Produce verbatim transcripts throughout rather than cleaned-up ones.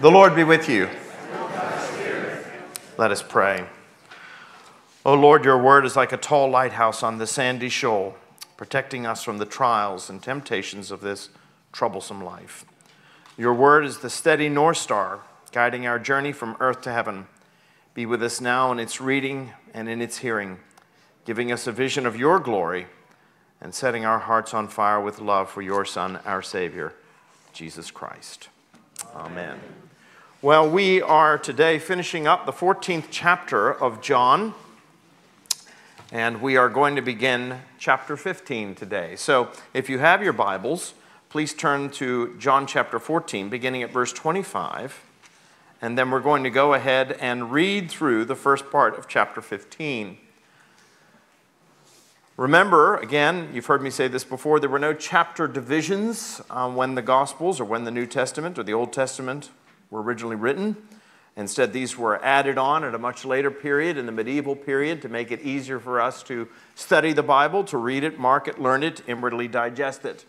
The Lord be with you. Let us pray. O Lord, your word is like a tall lighthouse on the sandy shoal, protecting us from the trials and temptations of this troublesome life. Your word is the steady North Star, guiding our journey from earth to heaven. Be with us now in its reading and in its hearing, giving us a vision of your glory and setting our hearts on fire with love for your Son, our Savior, Jesus Christ. Amen. Well, we are today finishing up the fourteenth chapter of John, and we are going to begin chapter fifteen today. So if you have your Bibles, please turn to John chapter fourteen, beginning at verse twenty-five, and then we're going to go ahead and read through the first part of chapter fifteen. Remember, again, you've heard me say this before, there were no chapter divisions uh, when the Gospels or when the New Testament or the Old Testament were originally written. Instead, these were added on at a much later period, in the medieval period, to make it easier for us to study the Bible, to read it, mark it, learn it, inwardly digest it.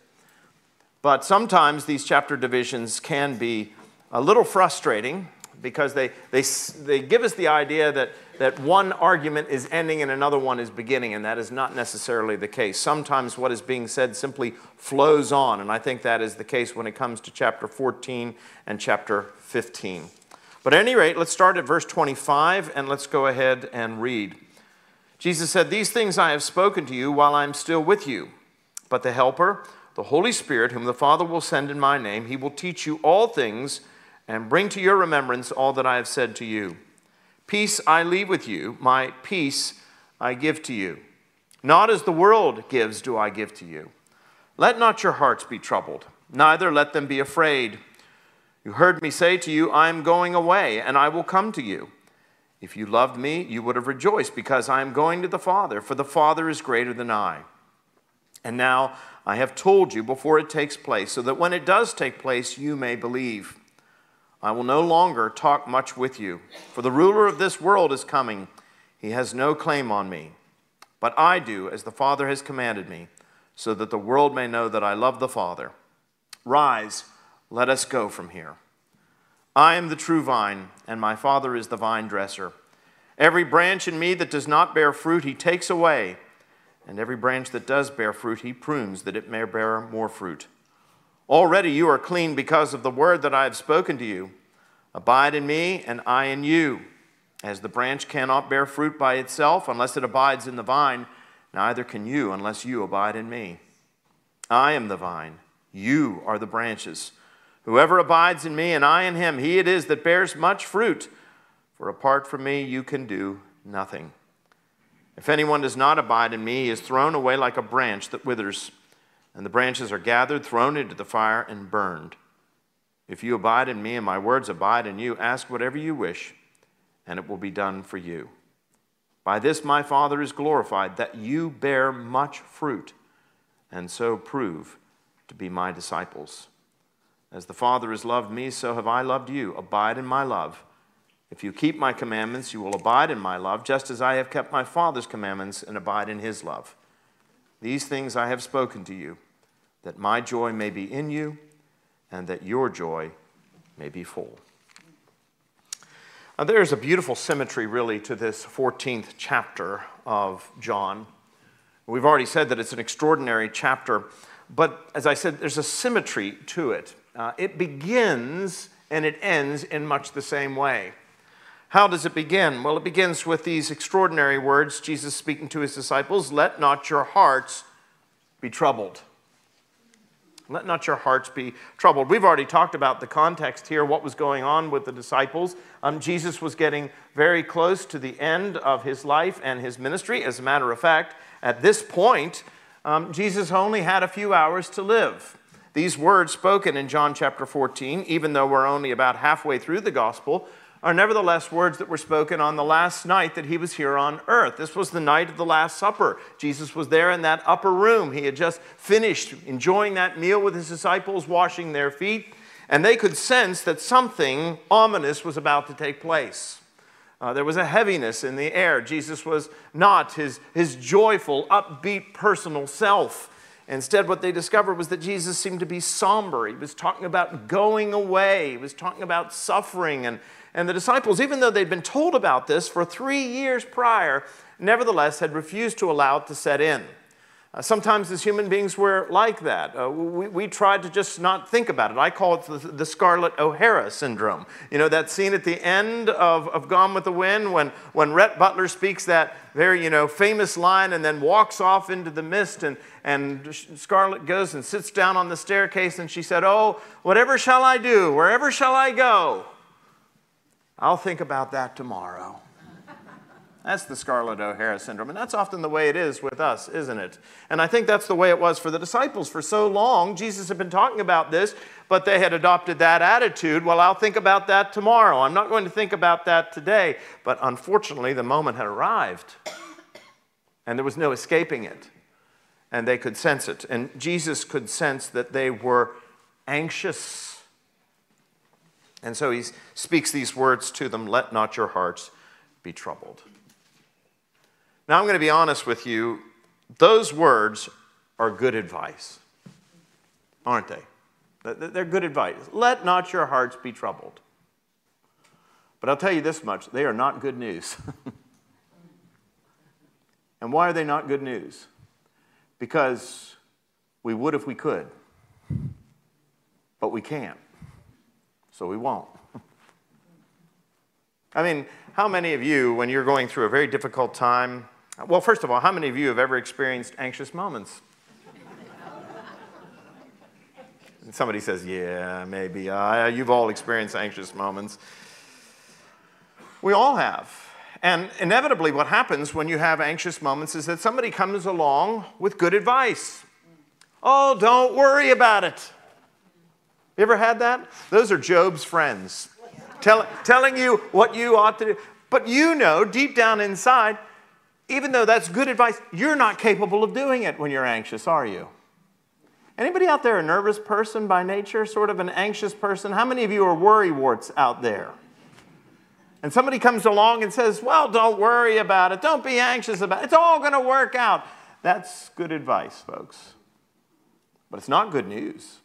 But sometimes these chapter divisions can be a little frustrating because they, they, they give us the idea that, that one argument is ending and another one is beginning, and that is not necessarily the case. Sometimes what is being said simply flows on, and I think that is the case when it comes to chapter fourteen and chapter fifteen. But at any rate, let's start at verse twenty-five, and let's go ahead and read. Jesus said, "These things I have spoken to you while I am still with you. But the Helper, the Holy Spirit, whom the Father will send in my name, he will teach you all things and bring to your remembrance all that I have said to you. Peace I leave with you, my peace I give to you. Not as the world gives do I give to you. Let not your hearts be troubled, neither let them be afraid. You heard me say to you, I am going away, and I will come to you. If you loved me, you would have rejoiced, because I am going to the Father, for the Father is greater than I. And now I have told you before it takes place, so that when it does take place, you may believe. I will no longer talk much with you, for the ruler of this world is coming. He has no claim on me. But I do as the Father has commanded me, so that the world may know that I love the Father. Rise, let us go from here. I am the true vine, and my Father is the vine dresser. Every branch in me that does not bear fruit, he takes away, and every branch that does bear fruit, he prunes, that it may bear more fruit. Already you are clean because of the word that I have spoken to you. Abide in me, and I in you. As the branch cannot bear fruit by itself unless it abides in the vine, neither can you unless you abide in me. I am the vine, you are the branches. Whoever abides in me and I in him, he it is that bears much fruit. For apart from me you can do nothing. If anyone does not abide in me, he is thrown away like a branch that withers. And the branches are gathered, thrown into the fire, and burned. If you abide in me and my words abide in you, ask whatever you wish, and it will be done for you. By this my Father is glorified, that you bear much fruit, and so prove to be my disciples. As the Father has loved me, so have I loved you. Abide in my love. If you keep my commandments, you will abide in my love, just as I have kept my Father's commandments and abide in his love. These things I have spoken to you, that my joy may be in you, and that your joy may be full." Now, there's a beautiful symmetry, really, to this fourteenth chapter of John. We've already said that it's an extraordinary chapter, but as I said, there's a symmetry to it. Uh, it begins and it ends in much the same way. How does it begin? Well, it begins with these extraordinary words, Jesus speaking to his disciples, "Let not your hearts be troubled." Let not your hearts be troubled. We've already talked about the context here, what was going on with the disciples. Um, Jesus was getting very close to the end of his life and his ministry. As a matter of fact, at this point, um, Jesus only had a few hours to live. These words spoken in John chapter fourteen, even though we're only about halfway through the gospel, are nevertheless words that were spoken on the last night that he was here on earth. This was the night of the Last Supper. Jesus was there in that upper room. He had just finished enjoying that meal with his disciples, washing their feet, and they could sense that something ominous was about to take place. Uh, there was a heaviness in the air. Jesus was not his, his joyful, upbeat, personal self. Instead, what they discovered was that Jesus seemed to be somber. He was talking about going away. He was talking about suffering. And, and the disciples, even though they'd been told about this for three years prior, nevertheless had refused to allow it to set in. Uh, sometimes as human beings, we're like that. Uh, we, we tried to just not think about it. I call it the, the Scarlett O'Hara syndrome. You know, that scene at the end of, of Gone with the Wind when, when Rhett Butler speaks that very, you know, famous line and then walks off into the mist, and, and Scarlett goes and sits down on the staircase and she said, "Oh, whatever shall I do? Wherever shall I go? I'll think about that tomorrow." That's the Scarlett O'Hara syndrome, and that's often the way it is with us, isn't it? And I think that's the way it was for the disciples. For so long, Jesus had been talking about this, but they had adopted that attitude. Well, I'll think about that tomorrow. I'm not going to think about that today. But unfortunately, the moment had arrived, and there was no escaping it, and they could sense it. And Jesus could sense that they were anxious. And so he speaks these words to them, "Let not your hearts be troubled." Now, I'm going to be honest with you. Those words are good advice, aren't they? They're good advice. Let not your hearts be troubled. But I'll tell you this much, they are not good news. And why are they not good news? Because we would if we could, but we can't, so we won't. I mean, how many of you, when you're going through a very difficult time, well, first of all, how many of you have ever experienced anxious moments? And somebody says, "Yeah, maybe. Uh, you've all experienced anxious moments." We all have. And inevitably what happens when you have anxious moments is that somebody comes along with good advice. "Oh, don't worry about it." You ever had that? Those are Job's friends. Tell, telling you what you ought to do. But you know, deep down inside, even though that's good advice, you're not capable of doing it when you're anxious, are you? Anybody out there a nervous person by nature, sort of an anxious person? How many of you are worrywarts out there? And somebody comes along and says, "Well, don't worry about it. Don't be anxious about it. It's all going to work out." That's good advice, folks. But it's not good news.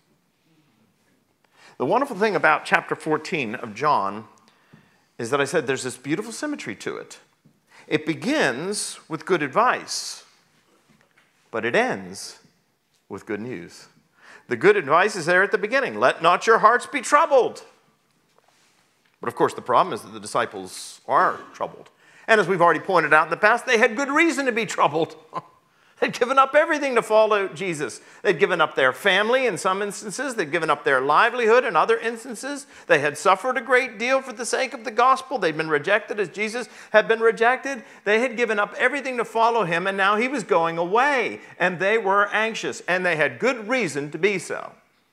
The wonderful thing about chapter fourteen of John is that I said there's this beautiful symmetry to it. It begins with good advice, but it ends with good news. The good advice is there at the beginning. "Let not your hearts be troubled." But of course, the problem is that the disciples are troubled. And as we've already pointed out in the past, they had good reason to be troubled. They'd given up everything to follow Jesus. They'd given up their family in some instances. They'd given up their livelihood in other instances. They had suffered a great deal for the sake of the gospel. They'd been rejected as Jesus had been rejected. They had given up everything to follow him, and now he was going away. And they were anxious, and they had good reason to be so.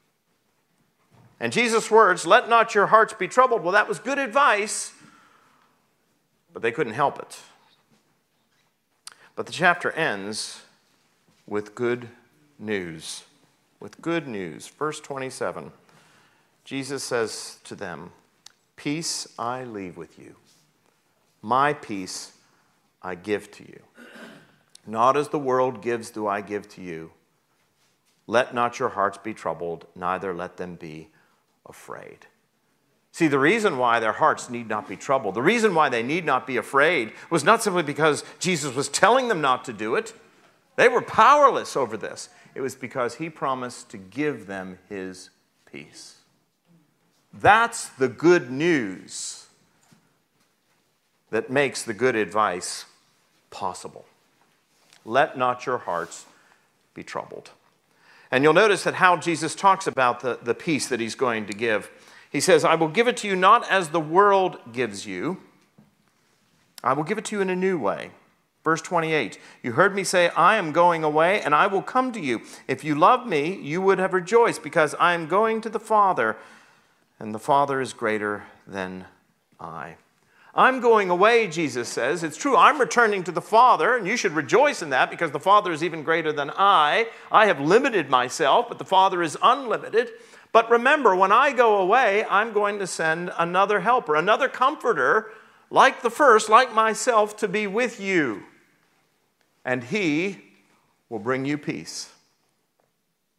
And Jesus' words, "Let not your hearts be troubled," well, that was good advice, but they couldn't help it. But the chapter ends with good news. With good news. Verse twenty-seven, Jesus says to them, "Peace I leave with you. My peace I give to you. Not as the world gives do I give to you. Let not your hearts be troubled, neither let them be afraid." See, the reason why their hearts need not be troubled, the reason why they need not be afraid, was not simply because Jesus was telling them not to do it. They were powerless over this. It was because he promised to give them his peace. That's the good news that makes the good advice possible. Let not your hearts be troubled. And you'll notice that how Jesus talks about the, the peace that he's going to give. He says, "I will give it to you not as the world gives you. I will give it to you in a new way." Verse twenty-eight, "You heard me say, I am going away, and I will come to you. If you loved me, you would have rejoiced, because I am going to the Father, and the Father is greater than I." I'm going away, Jesus says. It's true, I'm returning to the Father, and you should rejoice in that, because the Father is even greater than I. I have limited myself, but the Father is unlimited. But remember, when I go away, I'm going to send another helper, another comforter, like the first, like myself, to be with you. And he will bring you peace.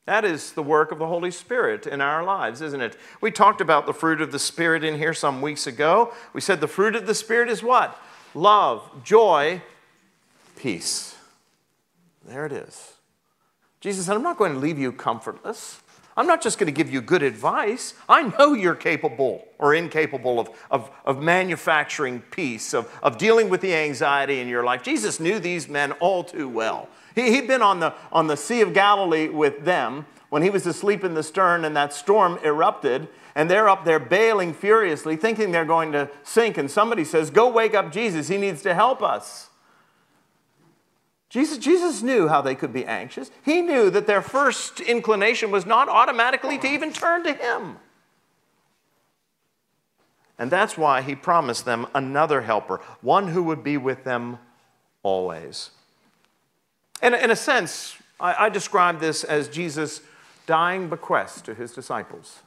That is the work of the Holy Spirit in our lives, isn't it? We talked about the fruit of the Spirit in here some weeks ago. We said the fruit of the Spirit is what? Love, joy, peace. There it is. Jesus said, I'm not going to leave you comfortless. I'm not just going to give you good advice. I know you're capable or incapable of, of, of manufacturing peace, of, of dealing with the anxiety in your life. Jesus knew these men all too well. He, he'd been on the, on the Sea of Galilee with them when he was asleep in the stern and that storm erupted, and they're up there bailing furiously, thinking they're going to sink, and somebody says, go wake up Jesus. He needs to help us. Jesus, Jesus knew how they could be anxious. He knew that their first inclination was not automatically to even turn to him. And that's why he promised them another helper, one who would be with them always. And in a sense, I, I describe this as Jesus' dying bequest to his disciples.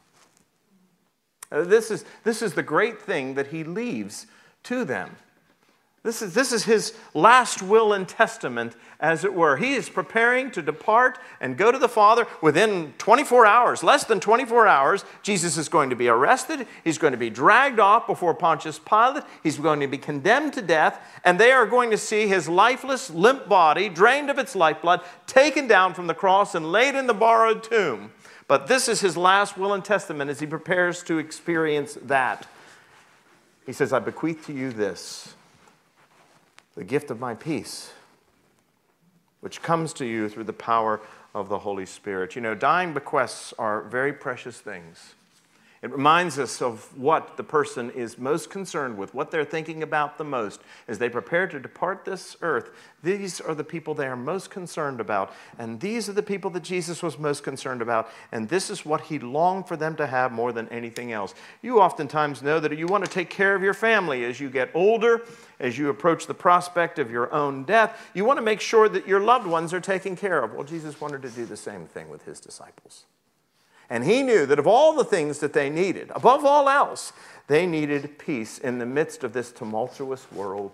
Uh, this is, this is the great thing that he leaves to them. This is, this is his last will and testament, as it were. He is preparing to depart and go to the Father within twenty-four hours, less than twenty-four hours. Jesus is going to be arrested. He's going to be dragged off before Pontius Pilate. He's going to be condemned to death, and they are going to see his lifeless, limp body, drained of its lifeblood, taken down from the cross and laid in the borrowed tomb. But this is his last will and testament as he prepares to experience that. He says, I bequeath to you this, the gift of my peace, which comes to you through the power of the Holy Spirit. You know, dying bequests are very precious things. It reminds us of what the person is most concerned with, what they're thinking about the most. As they prepare to depart this earth, these are the people they are most concerned about. And these are the people that Jesus was most concerned about. And this is what he longed for them to have more than anything else. You oftentimes know that you want to take care of your family as you get older, as you approach the prospect of your own death. You want to make sure that your loved ones are taken care of. Well, Jesus wanted to do the same thing with his disciples. And he knew that of all the things that they needed, above all else, they needed peace in the midst of this tumultuous world.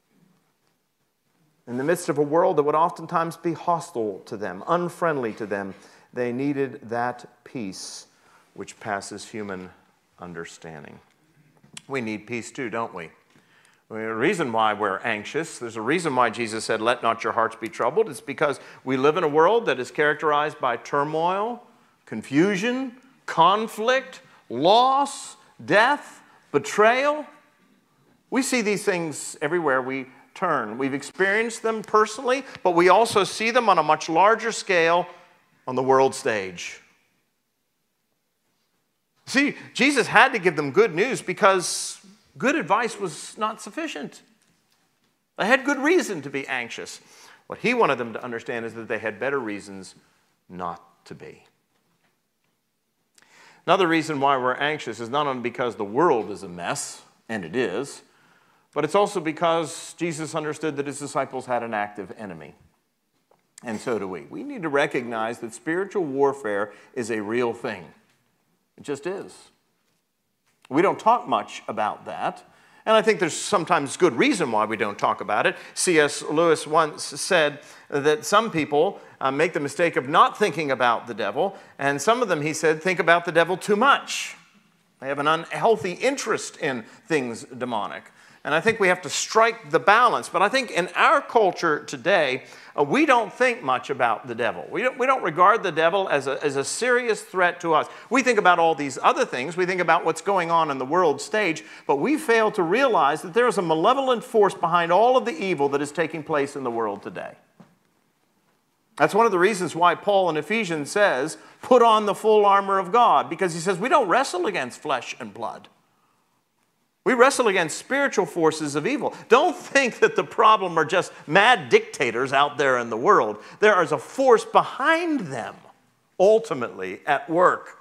In the midst of a world that would oftentimes be hostile to them, unfriendly to them, they needed that peace which passes human understanding. We need peace too, don't we? The reason why we're anxious, there's a reason why Jesus said, let not your hearts be troubled. It's because we live in a world that is characterized by turmoil, confusion, conflict, loss, death, betrayal. We see these things everywhere we turn. We've experienced them personally, but we also see them on a much larger scale on the world stage. See, Jesus had to give them good news because good advice was not sufficient. They had good reason to be anxious. What he wanted them to understand is that they had better reasons not to be. Another reason why we're anxious is not only because the world is a mess, and it is, but it's also because Jesus understood that his disciples had an active enemy. And so do we. We need to recognize that spiritual warfare is a real thing. It just is. We don't talk much about that. And I think there's sometimes good reason why we don't talk about it. C S Lewis once said that some people uh, make the mistake of not thinking about the devil, and some of them, he said, think about the devil too much. They have an unhealthy interest in things demonic. And I think we have to strike the balance. But I think in our culture today, uh, we don't think much about the devil. We don't, we don't regard the devil as a, as a serious threat to us. We think about all these other things. We think about what's going on in the world stage. But we fail to realize that there is a malevolent force behind all of the evil that is taking place in the world today. That's one of the reasons why Paul in Ephesians says, put on the full armor of God. Because he says we don't wrestle against flesh and blood. We wrestle against spiritual forces of evil. Don't think that the problem are just mad dictators out there in the world. There is a force behind them, ultimately, at work.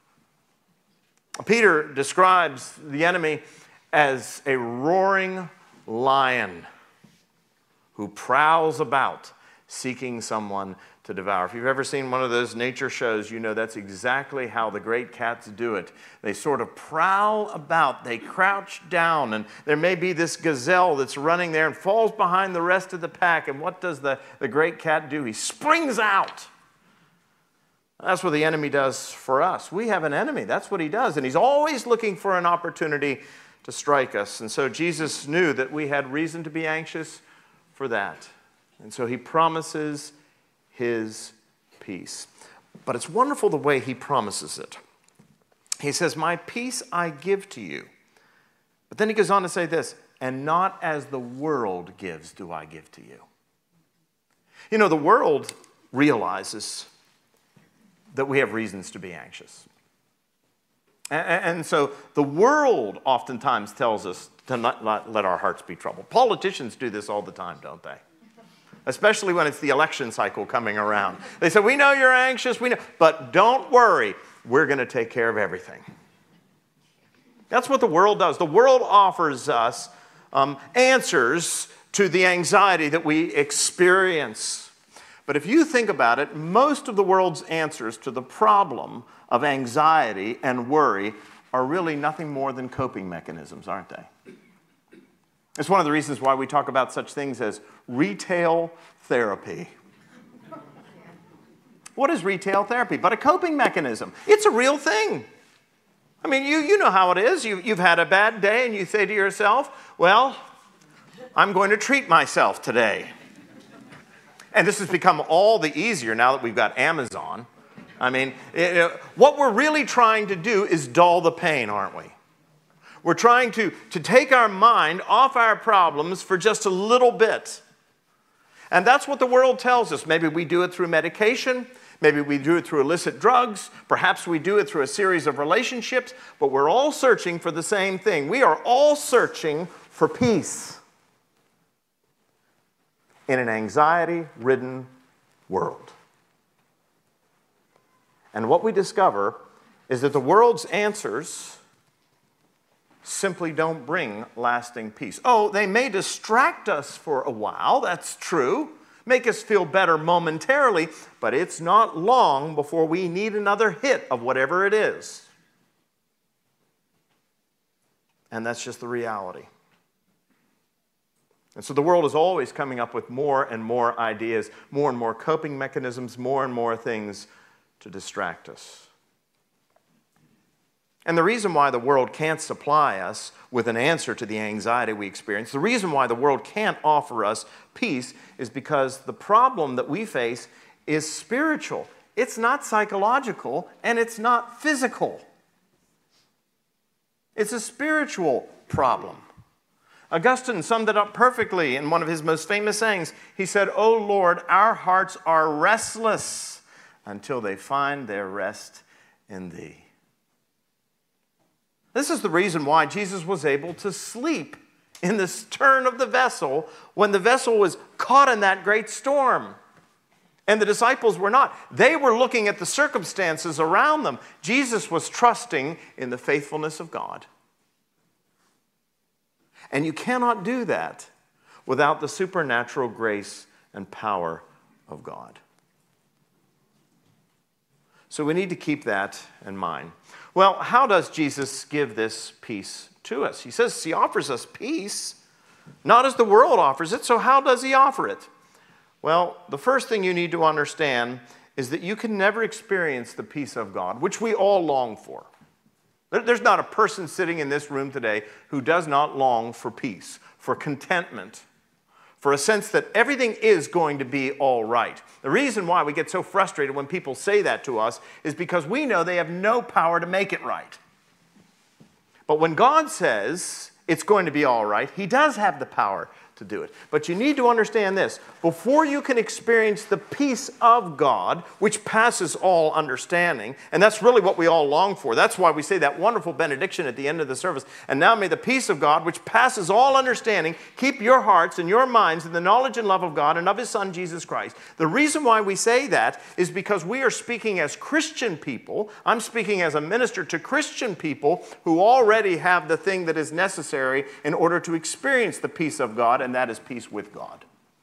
Peter describes the enemy as a roaring lion who prowls about seeking someone to devour. If you've ever seen one of those nature shows, you know that's exactly how the great cats do it. They sort of prowl about, they crouch down, and there may be this gazelle that's running there and falls behind the rest of the pack, and what does the, the great cat do? He springs out. That's what the enemy does for us. We have an enemy. That's what he does. And he's always looking for an opportunity to strike us. And so Jesus knew that we had reason to be anxious for that. And so he promises his peace. But it's wonderful the way he promises it. He says, my peace I give to you. But then he goes on to say this, and not as the world gives do I give to you. You know, the world realizes that we have reasons to be anxious. And so the world oftentimes tells us to not let our hearts be troubled. Politicians do this all the time, don't they? Especially when it's the election cycle coming around. They say, we know you're anxious, we know, but don't worry, we're going to take care of everything. That's what the world does. The world offers us um, answers to the anxiety that we experience. But if you think about it, most of the world's answers to the problem of anxiety and worry are really nothing more than coping mechanisms, aren't they? It's one of the reasons why we talk about such things as retail therapy. What is retail therapy? But a coping mechanism. It's a real thing. I mean, you, you know how it is. You, you've had a bad day and you say to yourself, well, I'm going to treat myself today. And this has become all the easier now that we've got Amazon. I mean, it, what we're really trying to do is dull the pain, aren't we? We're trying to, to take our mind off our problems for just a little bit. And that's what the world tells us. Maybe we do it through medication. Maybe we do it through illicit drugs. Perhaps we do it through a series of relationships. But we're all searching for the same thing. We are all searching for peace in an anxiety-ridden world. And what we discover is that the world's answers simply don't bring lasting peace. Oh, they may distract us for a while, that's true, make us feel better momentarily, but it's not long before we need another hit of whatever it is. And that's just the reality. And so the world is always coming up with more and more ideas, more and more coping mechanisms, more and more things to distract us. And the reason why the world can't supply us with an answer to the anxiety we experience, the reason why the world can't offer us peace is because the problem that we face is spiritual. It's not psychological and it's not physical. It's a spiritual problem. Augustine summed it up perfectly in one of his most famous sayings. He said, "O Lord, our hearts are restless until they find their rest in Thee." This is the reason why Jesus was able to sleep in the stern of the vessel when the vessel was caught in that great storm. And the disciples were not. They were looking at the circumstances around them. Jesus was trusting in the faithfulness of God. And you cannot do that without the supernatural grace and power of God. So we need to keep that in mind. Well, how does Jesus give this peace to us? He says he offers us peace, not as the world offers it. So how does he offer it? Well, the first thing you need to understand is that you can never experience the peace of God, which we all long for. There's not a person sitting in this room today who does not long for peace, for contentment, for a sense that everything is going to be all right. The reason why we get so frustrated when people say that to us is because we know they have no power to make it right. But when God says it's going to be all right, He does have the power to do it. But you need to understand this. Before you can experience the peace of God, which passes all understanding, and that's really what we all long for. That's why we say that wonderful benediction at the end of the service. And now may the peace of God, which passes all understanding, keep your hearts and your minds in the knowledge and love of God and of His Son, Jesus Christ. The reason why we say that is because we are speaking as Christian people. I'm speaking as a minister to Christian people who already have the thing that is necessary in order to experience the peace of God, and that is peace with God.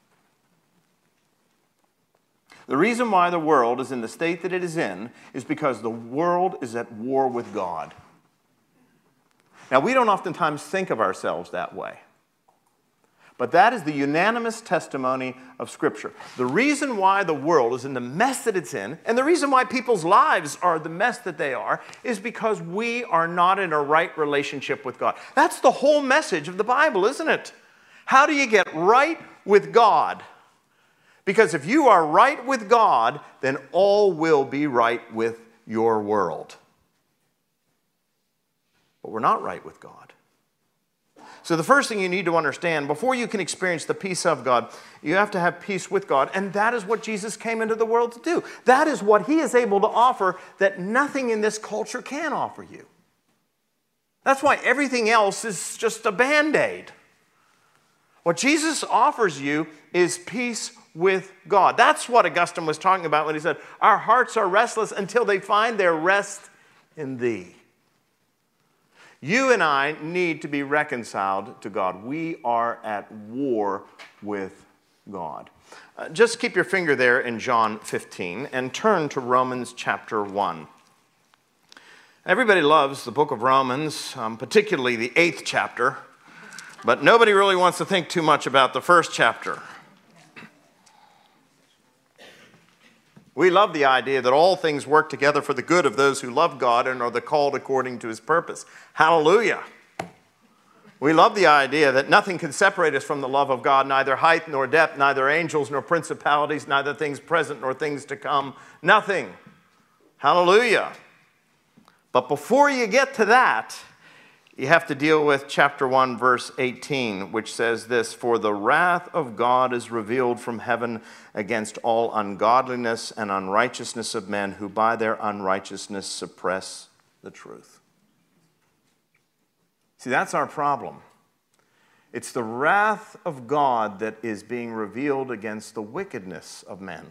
The reason why the world is in the state that it is in is because the world is at war with God. Now, we don't oftentimes think of ourselves that way. But that is the unanimous testimony of Scripture. The reason why the world is in the mess that it's in, and the reason why people's lives are the mess that they are, is because we are not in a right relationship with God. That's the whole message of the Bible, isn't it? How do you get right with God? Because if you are right with God, then all will be right with your world. But we're not right with God. So the first thing you need to understand, before you can experience the peace of God, you have to have peace with God. And that is what Jesus came into the world to do. That is what he is able to offer that nothing in this culture can offer you. That's why everything else is just a Band-Aid. What Jesus offers you is peace with God. That's what Augustine was talking about when he said, our hearts are restless until they find their rest in thee. You and I need to be reconciled to God. We are at war with God. Uh, just keep your finger there in John fifteen and turn to Romans chapter one. Everybody loves the book of Romans, um, particularly the eighth chapter, but nobody really wants to think too much about the first chapter. We love the idea that all things work together for the good of those who love God and are the called according to his purpose. Hallelujah. We love the idea that nothing can separate us from the love of God, neither height nor depth, neither angels nor principalities, neither things present nor things to come. Nothing. Hallelujah. But before you get to that, you have to deal with chapter one, verse eighteen, which says this, for the wrath of God is revealed from heaven against all ungodliness and unrighteousness of men who by their unrighteousness suppress the truth. See, that's our problem. It's the wrath of God that is being revealed against the wickedness of men.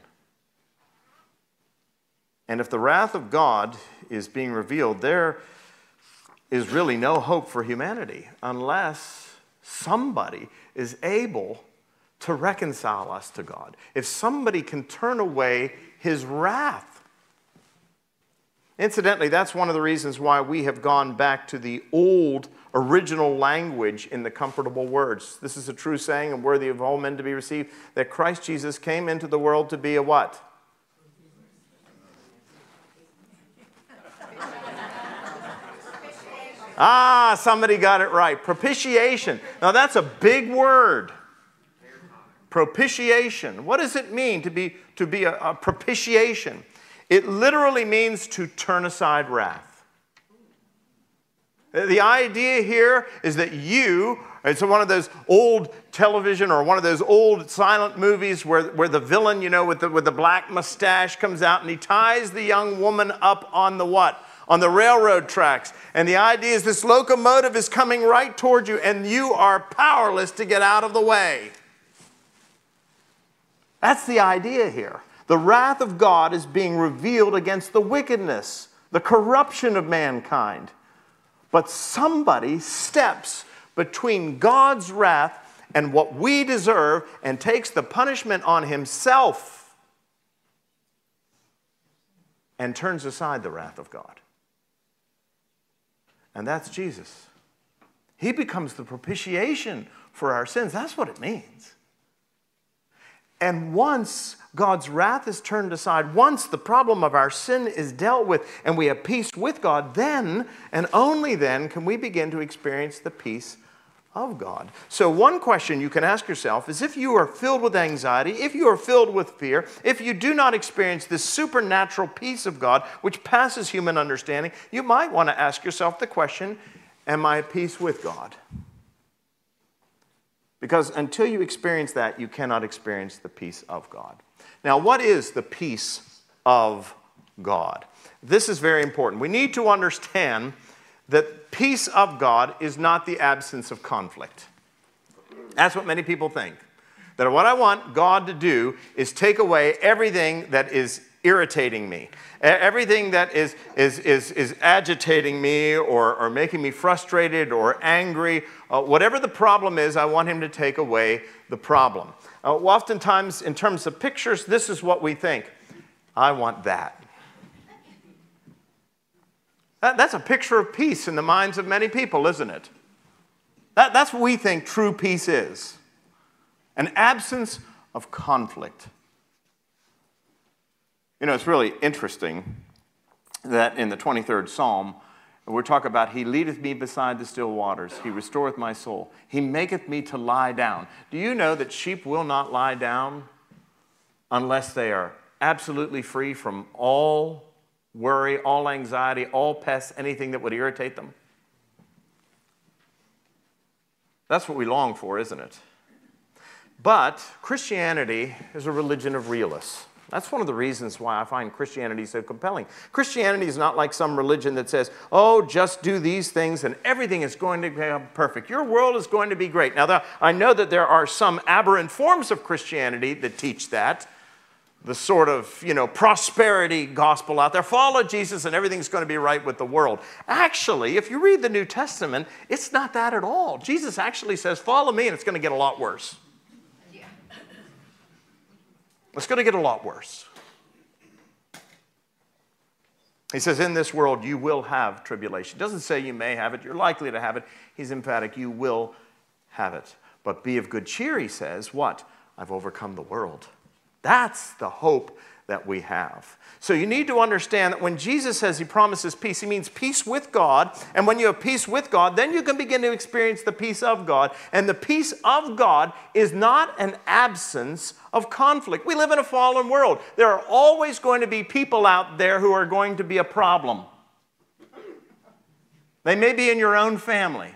And if the wrath of God is being revealed, there is really no hope for humanity unless somebody is able to reconcile us to God. If somebody can turn away his wrath. Incidentally, that's one of the reasons why we have gone back to the old original language in the comfortable words. This is a true saying and worthy of all men to be received, that Christ Jesus came into the world to be a what? Ah, somebody got it right. Propitiation. Now that's a big word. Propitiation. What does it mean to be, to be a, a propitiation? It literally means to turn aside wrath. The idea here is that you, it's one of those old television or one of those old silent movies where, where the villain, you know, with the, with the black mustache comes out and he ties the young woman up on the what? On the railroad tracks. And the idea is this locomotive is coming right toward you and you are powerless to get out of the way. That's the idea here. The wrath of God is being revealed against the wickedness, the corruption of mankind. But somebody steps between God's wrath and what we deserve and takes the punishment on himself and turns aside the wrath of God. And that's Jesus. He becomes the propitiation for our sins. That's what it means. And once God's wrath is turned aside, once the problem of our sin is dealt with and we have peace with God, then and only then can we begin to experience the peace of God. So one question you can ask yourself is, if you are filled with anxiety, if you are filled with fear, if you do not experience this supernatural peace of God, which passes human understanding, you might want to ask yourself the question, am I at peace with God? Because until you experience that, you cannot experience the peace of God. Now, what is the peace of God? This is very important. We need to understand that peace of God is not the absence of conflict. That's what many people think. That what I want God to do is take away everything that is irritating me, everything that is, is, is, is agitating me or, or making me frustrated or angry. Uh, whatever the problem is, I want him to take away the problem. Uh, oftentimes, in terms of pictures, this is what we think. I want that. that. That's a picture of peace in the minds of many people, isn't it? That, that's what we think true peace is. An absence of conflict. You know, it's really interesting that in the twenty-third Psalm, we're talking about, He leadeth me beside the still waters. He restoreth my soul. He maketh me to lie down. Do you know that sheep will not lie down unless they are absolutely free from all worry, all anxiety, all pests, anything that would irritate them? That's what we long for, isn't it? But Christianity is a religion of realists. That's one of the reasons why I find Christianity so compelling. Christianity is not like some religion that says, oh, just do these things and everything is going to be perfect. Your world is going to be great. Now, I know that there are some aberrant forms of Christianity that teach that. The sort of, you know, prosperity gospel out there. Follow Jesus and everything's going to be right with the world. Actually, if you read the New Testament, it's not that at all. Jesus actually says, follow me and it's going to get a lot worse. It's going to get a lot worse. He says, in this world you will have tribulation. He doesn't say you may have it, you're likely to have it. He's emphatic, you will have it. But be of good cheer, he says, what? I've overcome the world. That's the hope that we have. So you need to understand that when Jesus says he promises peace, he means peace with God. And when you have peace with God, then you can begin to experience the peace of God. And the peace of God is not an absence of conflict. We live in a fallen world. There are always going to be people out there who are going to be a problem. They may be in your own family.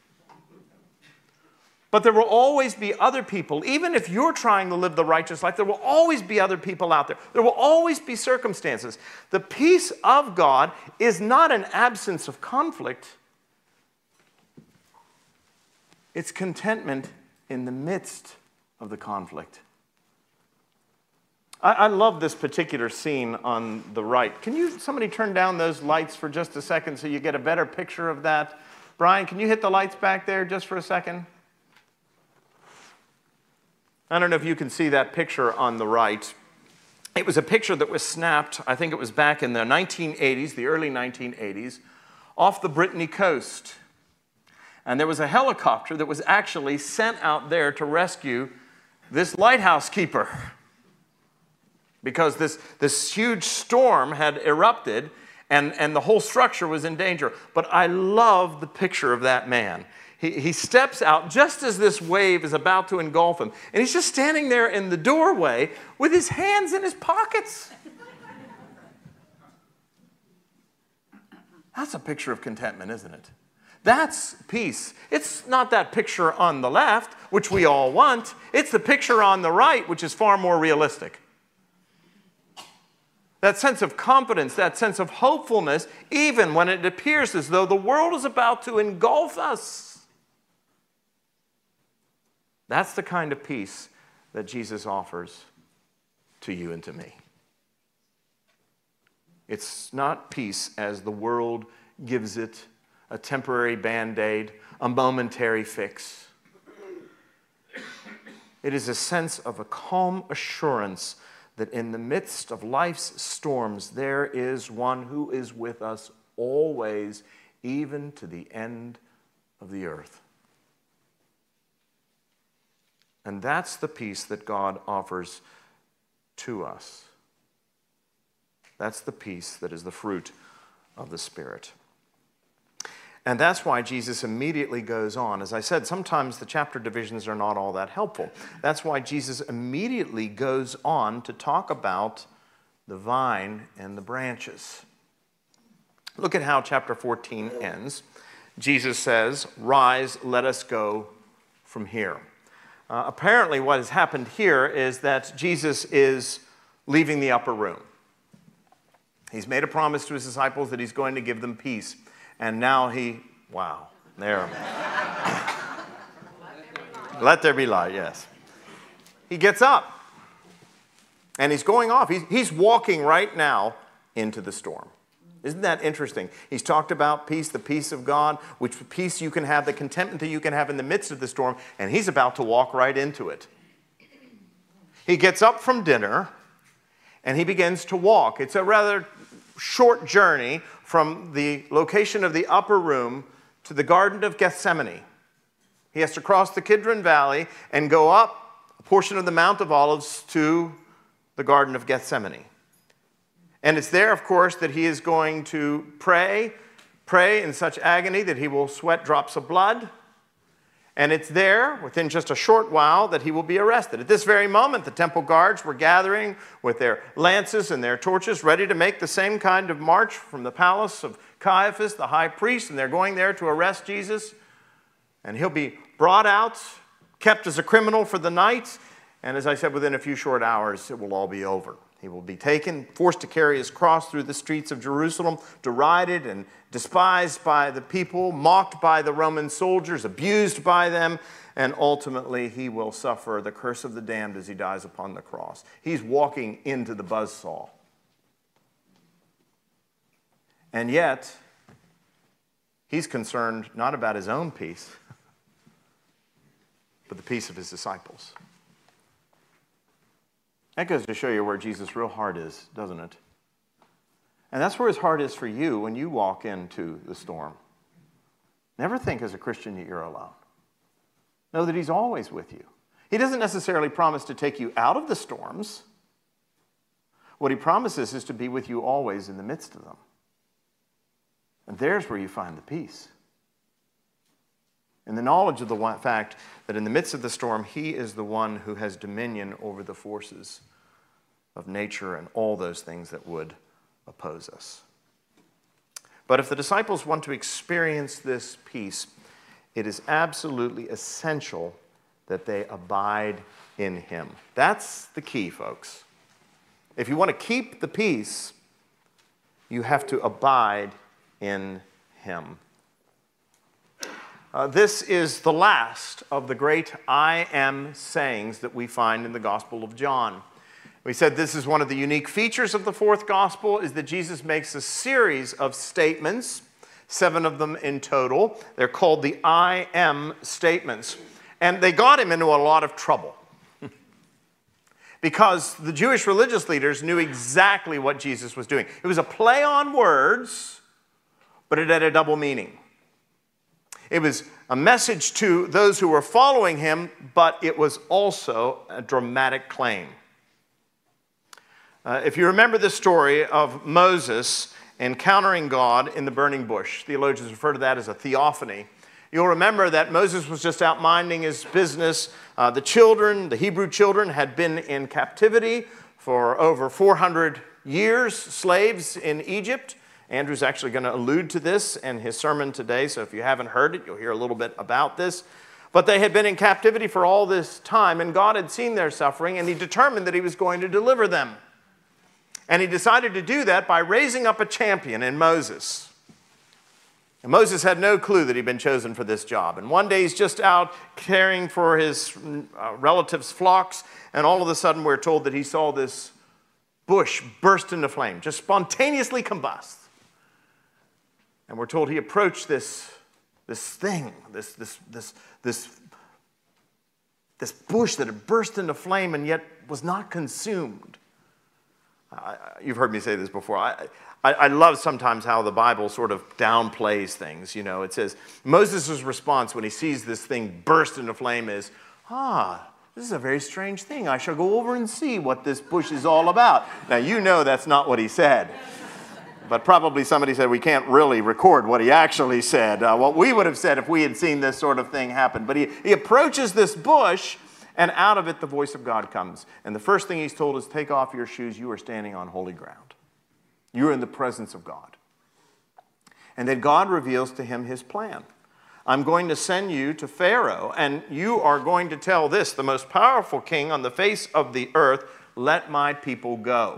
But there will always be other people, even if you're trying to live the righteous life, there will always be other people out there. There will always be circumstances. The peace of God is not an absence of conflict. It's contentment in the midst of the conflict. I, I love this particular scene on the right. Can you, somebody turn down those lights for just a second so you get a better picture of that? Brian, can you hit the lights back there just for a second? I don't know if you can see that picture on the right. It was a picture that was snapped, I think it was back in the nineteen eighties, the early nineteen eighties, off the Brittany coast. And there was a helicopter that was actually sent out there to rescue this lighthouse keeper. Because this, this huge storm had erupted and, and the whole structure was in danger. But I love the picture of that man. He, he steps out just as this wave is about to engulf him. And he's just standing there in the doorway with his hands in his pockets. That's a picture of contentment, isn't it? That's peace. It's not that picture on the left, which we all want. It's the picture on the right, which is far more realistic. That sense of confidence, that sense of hopefulness, even when it appears as though the world is about to engulf us. That's the kind of peace that Jesus offers to you and to me. It's not peace as the world gives it, a temporary band-aid, a momentary fix. It is a sense of a calm assurance that in the midst of life's storms, there is one who is with us always, even to the end of the earth. And that's the peace that God offers to us. That's the peace that is the fruit of the Spirit. And that's why Jesus immediately goes on. As I said, sometimes the chapter divisions are not all that helpful. That's why Jesus immediately goes on to talk about the vine and the branches. Look at how chapter fourteen ends. Jesus says, "Rise, let us go from here." Uh, apparently what has happened here is that Jesus is leaving the upper room. He's made a promise to his disciples that he's going to give them peace. And now he, wow, there. Let there be light, yes. He gets up and he's going off. He's, he's walking right now into the storm. Isn't that interesting? He's talked about peace, the peace of God, which peace you can have, the contentment that you can have in the midst of the storm, and he's about to walk right into it. He gets up from dinner and he begins to walk. It's a rather short journey from the location of the upper room to the Garden of Gethsemane. He has to cross the Kidron Valley and go up a portion of the Mount of Olives to the Garden of Gethsemane. And it's there, of course, that he is going to pray, pray in such agony that he will sweat drops of blood. And it's there, within just a short while, that he will be arrested. At this very moment, the temple guards were gathering with their lances and their torches, ready to make the same kind of march from the palace of Caiaphas, the high priest, and they're going there to arrest Jesus. And he'll be brought out, kept as a criminal for the night, and as I said, within a few short hours, it will all be over. He will be taken, forced to carry his cross through the streets of Jerusalem, derided and despised by the people, mocked by the Roman soldiers, abused by them, and ultimately he will suffer the curse of the damned as he dies upon the cross. He's walking into the buzzsaw. And yet, he's concerned not about his own peace, but the peace of his disciples. That goes to show you where Jesus' real heart is, doesn't it? And that's where his heart is for you when you walk into the storm. Never think as a Christian that you're alone. Know that he's always with you. He doesn't necessarily promise to take you out of the storms. What he promises is to be with you always in the midst of them. And there's where you find the peace. In the knowledge of the fact that in the midst of the storm, he is the one who has dominion over the forces of nature and all those things that would oppose us. But if the disciples want to experience this peace, it is absolutely essential that they abide in him. That's the key, folks. If you want to keep the peace, you have to abide in him. Uh, this is the last of the great I am sayings that we find in the Gospel of John. We said this is one of the unique features of the fourth gospel, is that Jesus makes a series of statements, seven of them in total. They're called the I am statements. And they got him into a lot of trouble because the Jewish religious leaders knew exactly what Jesus was doing. It was a play on words, but it had a double meaning. It was a message to those who were following him, but it was also a dramatic claim. Uh, if you remember the story of Moses encountering God in the burning bush, theologians refer to that as a theophany. You'll remember that Moses was just out minding his business. Uh, the children, the Hebrew children, had been in captivity for over four hundred years, slaves in Egypt. Andrew's actually going to allude to this in his sermon today, so if you haven't heard it, you'll hear a little bit about this. But they had been in captivity for all this time, and God had seen their suffering, and he determined that he was going to deliver them. And he decided to do that by raising up a champion in Moses. And Moses had no clue that he'd been chosen for this job. And one day he's just out caring for his uh, relatives' flocks, and all of a sudden we're told that he saw this bush burst into flame, just spontaneously combust. And we're told he approached this, this thing, this, this, this, this, this bush that had burst into flame and yet was not consumed. Uh, you've heard me say this before. I, I, I love sometimes how the Bible sort of downplays things. You know, it says Moses' response when he sees this thing burst into flame is, ah, this is a very strange thing. I shall go over and see what this bush is all about. Now, you know that's not what he said. But probably somebody said we can't really record what he actually said, uh, what we would have said if we had seen this sort of thing happen. But he, he approaches this bush, and out of it the voice of God comes. And the first thing he's told is, take off your shoes. You are standing on holy ground. You are in the presence of God. And then God reveals to him his plan. I'm going to send you to Pharaoh, and you are going to tell this, the most powerful king on the face of the earth, let my people go.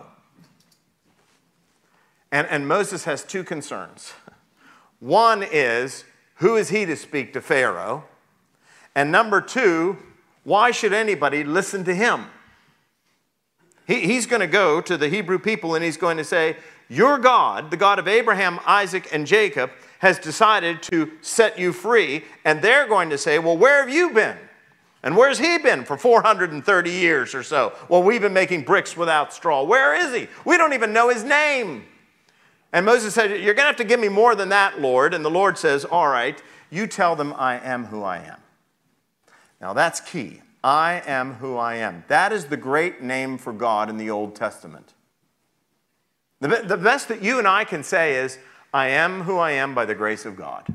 And, and Moses has two concerns. One is, who is he to speak to Pharaoh? And number two, why should anybody listen to him? He, he's going to go to the Hebrew people and he's going to say, your God, the God of Abraham, Isaac, and Jacob, has decided to set you free. And they're going to say, well, where have you been? And where's he been for four hundred thirty years or so? Well, we've been making bricks without straw. Where is he? We don't even know his name. And Moses said, you're going to have to give me more than that, Lord. And the Lord says, all right, you tell them I am who I am. Now that's key. I am who I am. That is the great name for God in the Old Testament. The, the best that you and I can say is, I am who I am by the grace of God.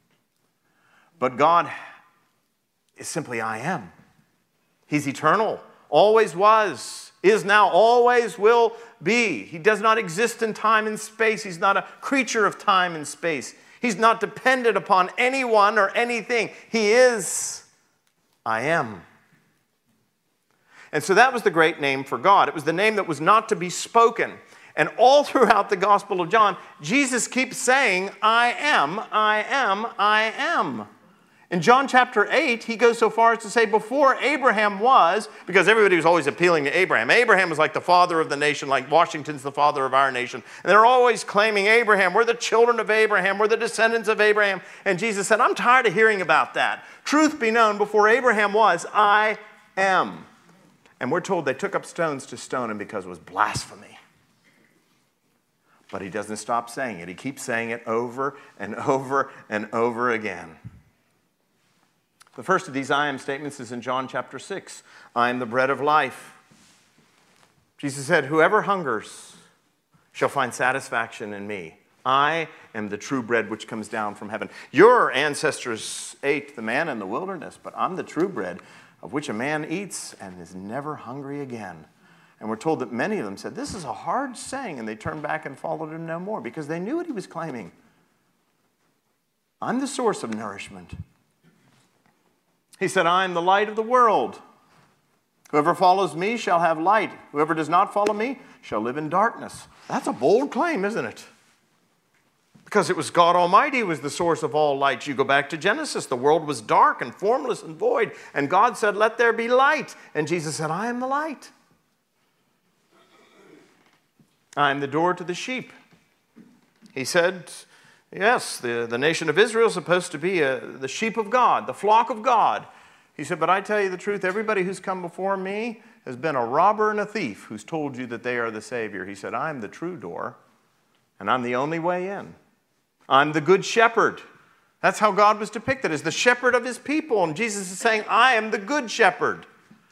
But God is simply I am. He's eternal, always was, is now, always will be. He does not exist in time and space. He's not a creature of time and space. He's not dependent upon anyone or anything. He is I am. And so that was the great name for God. It was the name that was not to be spoken. And all throughout the Gospel of John, Jesus keeps saying, I am, I am, I am. In John chapter eight, he goes so far as to say, before Abraham was, because everybody was always appealing to Abraham. Abraham was like the father of the nation, like Washington's the father of our nation. And they're always claiming Abraham, we're the children of Abraham, we're the descendants of Abraham. And Jesus said, I'm tired of hearing about that. Truth be known, before Abraham was, I am. And we're told they took up stones to stone him because it was blasphemy. But he doesn't stop saying it. He keeps saying it over and over and over again. The first of these I am statements is in John chapter six. I am the bread of life. Jesus said, whoever hungers shall find satisfaction in me. I am the true bread which comes down from heaven. Your ancestors ate the manna in the wilderness, but I'm the true bread of which a man eats and is never hungry again. And we're told that many of them said, this is a hard saying, and they turned back and followed him no more because they knew what he was claiming. I'm the source of nourishment. He said, I am the light of the world. Whoever follows me shall have light. Whoever does not follow me shall live in darkness. That's a bold claim, isn't it? Because it was God Almighty who was the source of all light. You go back to Genesis, the world was dark and formless and void, and God said, let there be light. And Jesus said, I am the light. I am the door to the sheep. He said, yes, the, the nation of Israel is supposed to be a, the sheep of God, the flock of God. He said, but I tell you the truth, everybody who's come before me has been a robber and a thief who's told you that they are the Savior. He said, I'm the true door, and I'm the only way in. I'm the good shepherd. That's how God was depicted, as the shepherd of his people. And Jesus is saying, I am the good shepherd.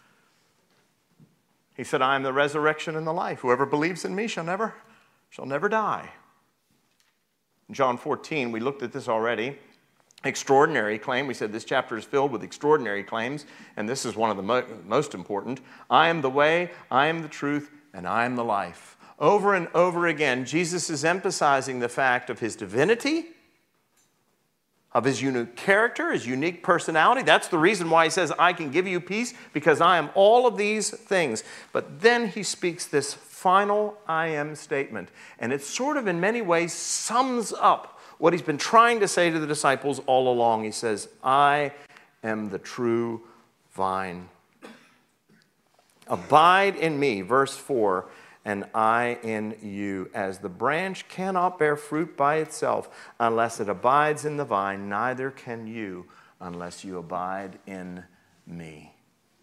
He said, I am the resurrection and the life. Whoever believes in me shall never, shall never die. In John fourteen, we looked at this already. Extraordinary claim. We said this chapter is filled with extraordinary claims, and this is one of the mo- most important. I am the way, I am the truth, and I am the life. Over and over again, Jesus is emphasizing the fact of his divinity, of his unique character, his unique personality. That's the reason why he says, I can give you peace, because I am all of these things. But then he speaks this final I am statement, and it sort of in many ways sums up what he's been trying to say to the disciples all along. He says, I am the true vine. Abide in me, verse four, and I in you. As the branch cannot bear fruit by itself unless it abides in the vine, neither can you unless you abide in me.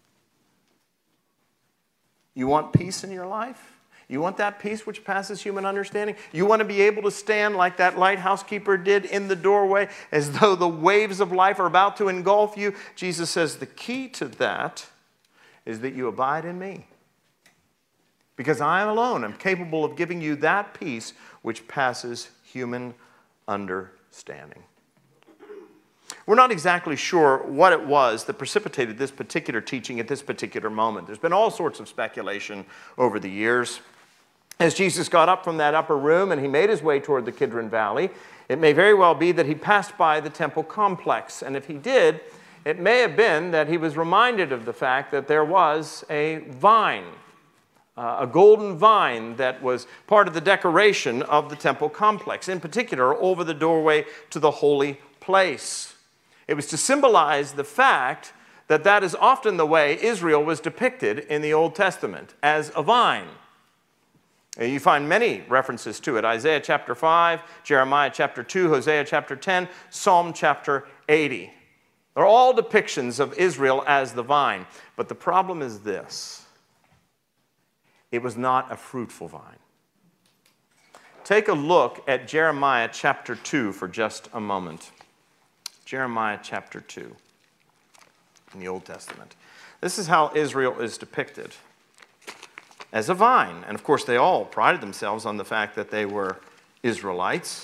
You want peace in your life? You want that peace which passes human understanding? You want to be able to stand like that lighthouse keeper did in the doorway as though the waves of life are about to engulf you? Jesus says the key to that is that you abide in me. Because I am alone. I'm capable of giving you that peace which passes human understanding. We're not exactly sure what it was that precipitated this particular teaching at this particular moment. There's been all sorts of speculation over the years. As Jesus got up from that upper room and he made his way toward the Kidron Valley, it may very well be that he passed by the temple complex. And if he did, it may have been that he was reminded of the fact that there was a vine, uh, a golden vine that was part of the decoration of the temple complex, in particular over the doorway to the holy place. It was to symbolize the fact that that is often the way Israel was depicted in the Old Testament, as a vine. You find many references to it. Isaiah chapter five, Jeremiah chapter two, Hosea chapter ten, Psalm chapter eighty. They're all depictions of Israel as the vine. But the problem is this: it was not a fruitful vine. Take a look at Jeremiah chapter two for just a moment. Jeremiah chapter two. in the Old Testament. This is how Israel is depicted, as a vine. And of course, they all prided themselves on the fact that they were Israelites.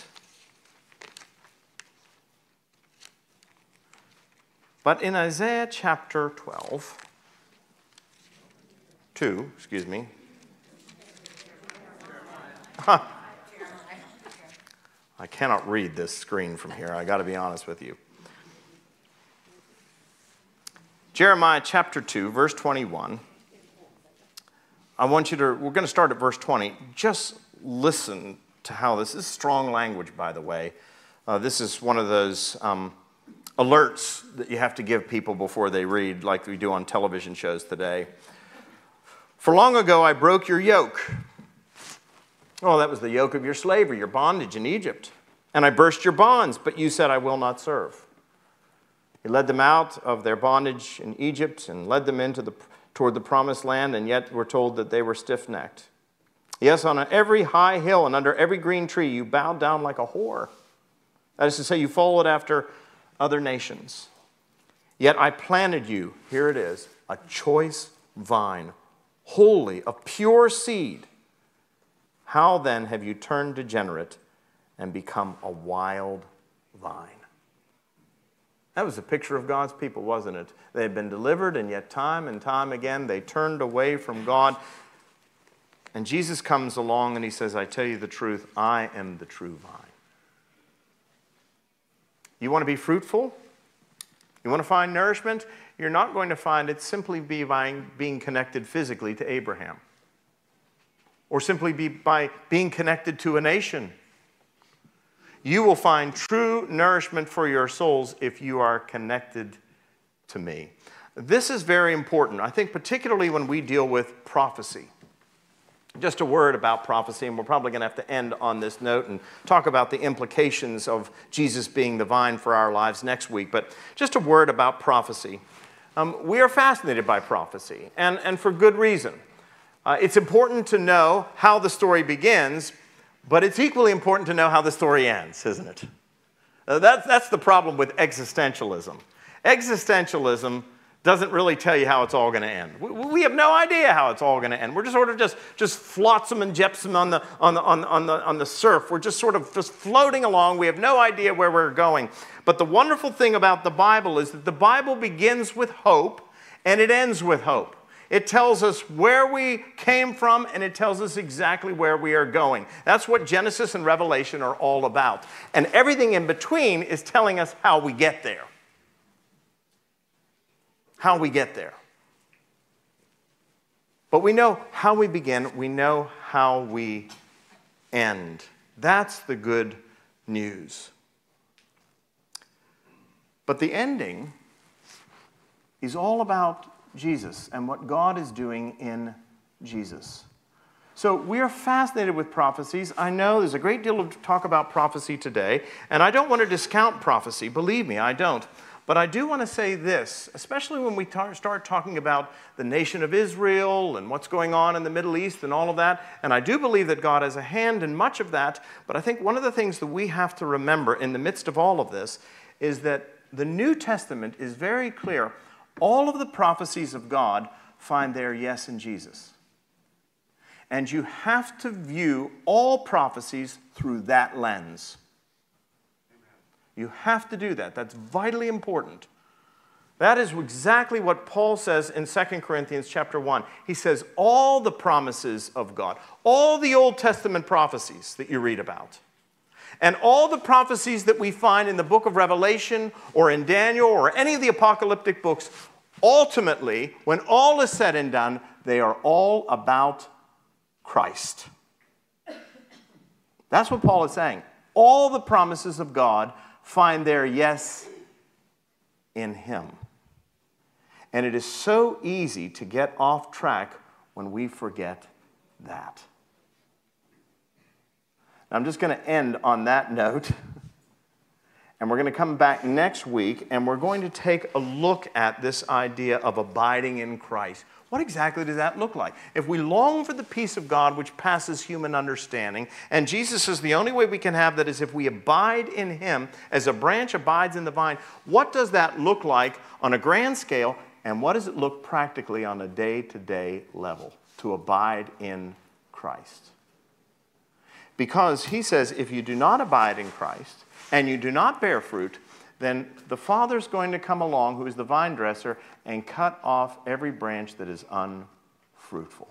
But in Isaiah chapter twelve, two, excuse me. Huh. I cannot read this screen from here. I got to be honest with you. Jeremiah chapter two, verse twenty-one. I want you to, we're going to start at verse twenty. Just listen to how this, this is strong language, by the way. Uh, this is one of those um, alerts that you have to give people before they read, like we do on television shows today. For long ago I broke your yoke. Oh, that was the yoke of your slavery, your bondage in Egypt. And I burst your bonds, but you said, I will not serve. He led them out of their bondage in Egypt and led them into the toward the promised land, and yet we're told that they were stiff-necked. Yes, on every high hill and under every green tree you bowed down like a whore. That is to say, you followed after other nations. Yet I planted you, here it is, a choice vine, holy, of pure seed. How then have you turned degenerate and become a wild vine? That was a picture of God's people, wasn't it? They had been delivered, and yet time and time again they turned away from God. And Jesus comes along and he says, I tell you the truth, I am the true vine. You want to be fruitful? You want to find nourishment? You're not going to find it simply be by being connected physically to Abraham, or simply be by being connected to a nation. You will find true nourishment for your souls if you are connected to me. This is very important, I think, particularly when we deal with prophecy. Just a word about prophecy, and we're probably going to have to end on this note and talk about the implications of Jesus being the vine for our lives next week. But just a word about prophecy. Um, we are fascinated by prophecy, and, and for good reason. Uh, it's important to know how the story begins, but it's equally important to know how the story ends, isn't it? Uh, that's, that's the problem with existentialism. Existentialism doesn't really tell you how it's all going to end. We, we have no idea how it's all going to end. We're just sort of just, just flotsam and jetsam on the, on, the, on, the, on, the, on the surf. We're just sort of just floating along. We have no idea where we're going. But the wonderful thing about the Bible is that the Bible begins with hope and it ends with hope. It tells us where we came from, and it tells us exactly where we are going. That's what Genesis and Revelation are all about. And everything in between is telling us how we get there. How we get there. But we know how we begin. We know how we end. That's the good news. But the ending is all about Jesus and what God is doing in Jesus. So we are fascinated with prophecies. I know there's a great deal of talk about prophecy today, and I don't want to discount prophecy. Believe me, I don't. But I do want to say this, especially when we tar- start talking about the nation of Israel and what's going on in the Middle East and all of that. And I do believe that God has a hand in much of that. But I think one of the things that we have to remember in the midst of all of this is that the New Testament is very clear. All of the prophecies of God find their yes in Jesus. And you have to view all prophecies through that lens. You have to do that. That's vitally important. That is exactly what Paul says in Second Corinthians chapter one. He says all the promises of God, all the Old Testament prophecies that you read about, and all the prophecies that we find in the book of Revelation or in Daniel or any of the apocalyptic books, ultimately, when all is said and done, they are all about Christ. That's what Paul is saying. All the promises of God find their yes in Him. And it is so easy to get off track when we forget that. I'm just going to end on that note And we're going to come back next week, and we're going to take a look at this idea of abiding in Christ. What exactly does that look like? If we long for the peace of God which passes human understanding, and Jesus says the only way we can have that is if we abide in him as a branch abides in the vine, what does that look like on a grand scale, and what does it look practically on a day-to-day level to abide in Christ? Because he says if you do not abide in Christ and you do not bear fruit, then the Father's going to come along, who is the vine dresser, and cut off every branch that is unfruitful.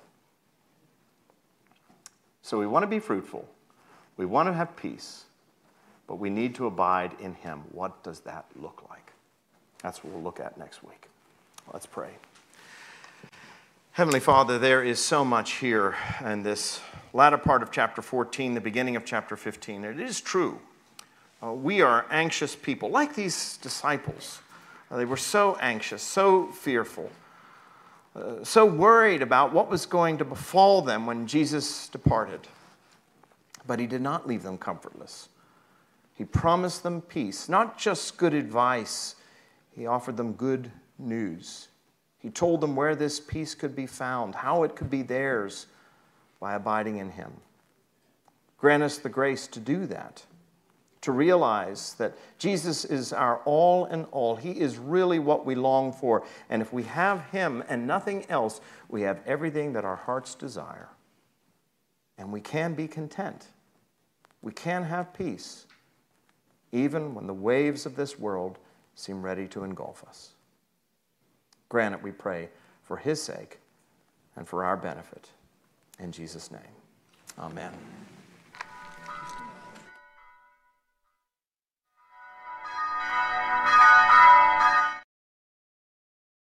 So we want to be fruitful. We want to have peace. But we need to abide in him. What does that look like? That's what we'll look at next week. Let's pray. Heavenly Father, there is so much here in this latter part of chapter fourteen, the beginning of chapter fifteen. It is true. Uh, we are anxious people, like these disciples. Uh, they were so anxious, so fearful, uh, so worried about what was going to befall them when Jesus departed. But he did not leave them comfortless. He promised them peace, not just good advice. He offered them good news. He told them where this peace could be found, how it could be theirs by abiding in him. Grant us the grace to do that, to realize that Jesus is our all in all. He is really what we long for. And if we have him and nothing else, we have everything that our hearts desire. And we can be content. We can have peace, even when the waves of this world seem ready to engulf us. Grant it, we pray, for his sake and for our benefit. In Jesus' name, amen.